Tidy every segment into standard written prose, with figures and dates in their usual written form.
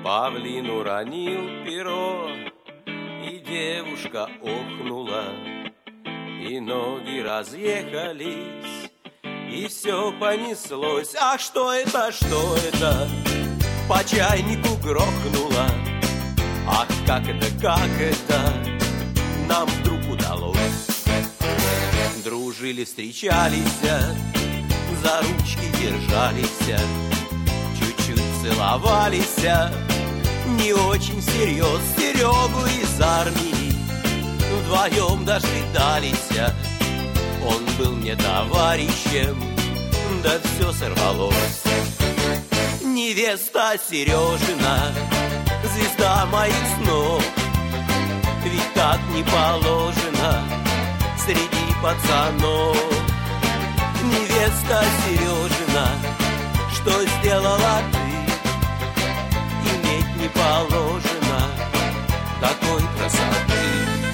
Павлин уронил перо, и девушка охнула, и ноги разъехались, и все понеслось. Ах, что это, что это? По чайнику грохнуло. Ах, как это нам вдруг удалось? Дружили, встречались, за ручки держались, чуть-чуть целовались, не очень всерьез. Серегу из армии вдвоем дожидались. Он был мне товарищем, да все сорвалось. Невеста Сережина, звезда моих снов, ведь так не положено среди пацанов. Невеста Сережина, что сделала ты? Иметь не положено такой красоты.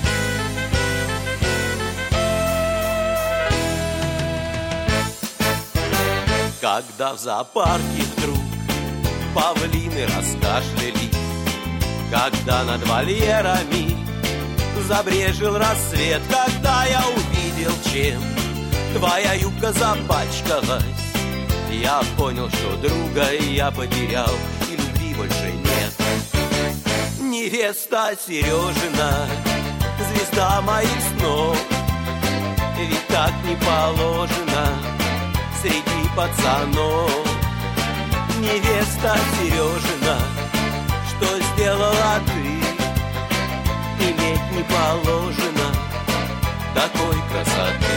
Когда в зоопарке вдруг павлины раскашлялись, когда над вольерами забрежил рассвет, когда я увидел, чем твоя юбка запачкалась, я понял, что друга я потерял, и любви больше нет. Невеста Сережина, звезда моих снов, ведь так не положено среди пацанов. Невеста Сережина, что сделала ты? Иметь не положено такой красоты.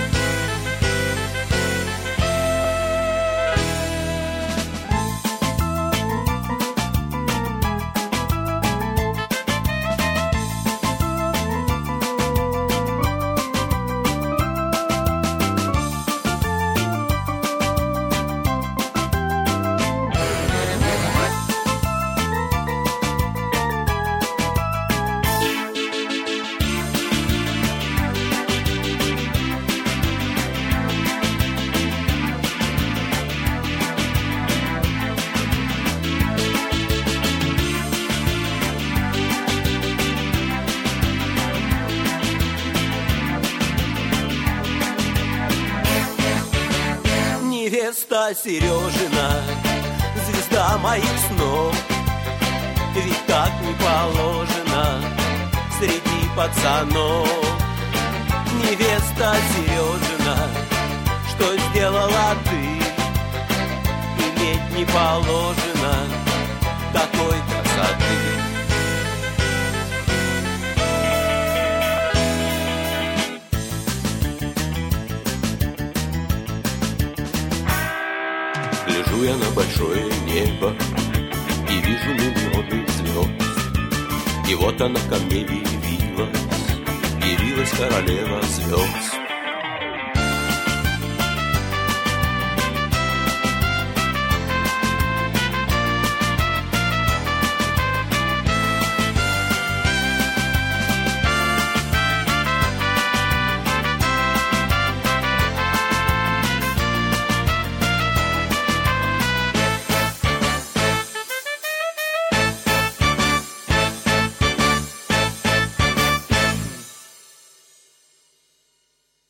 Невеста Сережина, звезда моих снов, ведь так не положено среди пацанов. Невеста Сережина, что сделала ты? Иметь не положено такой красоты. Лежу я на большое небо и вижу миллионы звезд. И вот она ко мне явилась королева звезд.